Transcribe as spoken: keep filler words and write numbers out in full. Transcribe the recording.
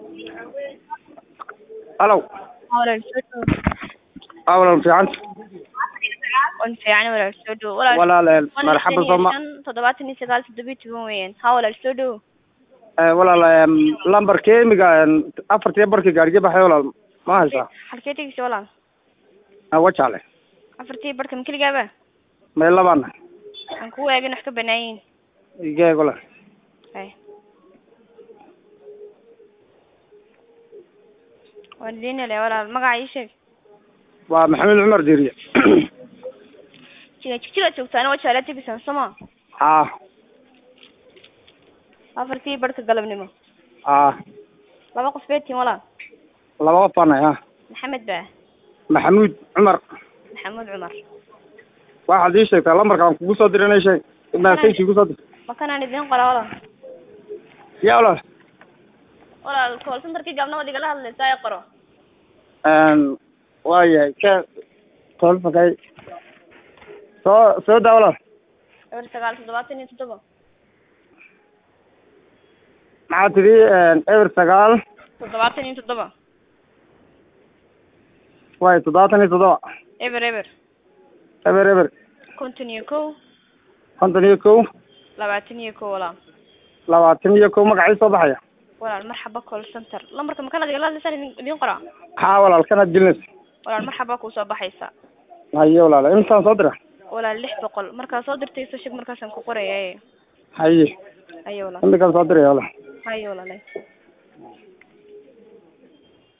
الو ولا الفيديو اولا في عنك وانت يعني ولا الفيديو ولا ولا لا مرحبا صوما تضبط اني سجال تدبيت وين حاول الفيديو ولا لا لمبر كيميغا afartii barkii gaariga baxay walaal ma haysaa halkeetii walaal awa jale afartii barka mikil gaaba ma labana aan ku eegin wax ka banaayin igeeg walaal hay wadina le walaal magaca ii sheeg waa maxamed cumar diiriye jiga jiga joogtaan oo jaalati bisan sama ha afartii barka galabnimo ha laba qof beetiin walaal laba qof ana ha maxamed ba maxamuud cumar maxamuud cumar waxaad ii sheegtaa lambarkaan kugu soo dirinay sheeg message kugu soo dir ma kanaan idin qora walaal yaa walaal walaal call centerkii gabna wadiga la hadlaysaa ay qoro een waayahay ka call fakay soo soo daa walaal eber sagaal toddobaatan iyo toddoba maxaa tidhi eber sagaal toddobaatan iyo toddoba waay toddobaatan iyo toddoba eber eber eber eber konton iyo kow konton iyo kow labaatan iyo kow walaal labaatan iyo kow magacii soo baxaya walaal marxaba call center lambarka makana digala hadlaysaa idin qora haa walaal kanaad gelinaysa walaal marxaba kuu soo baxaysa haye walaal intaan soo dira walaal lix boqol markaa soo dirtay soo sheeg markaasaan ku qoraya haye haye walaal intaan soo diraya walaal haye walaal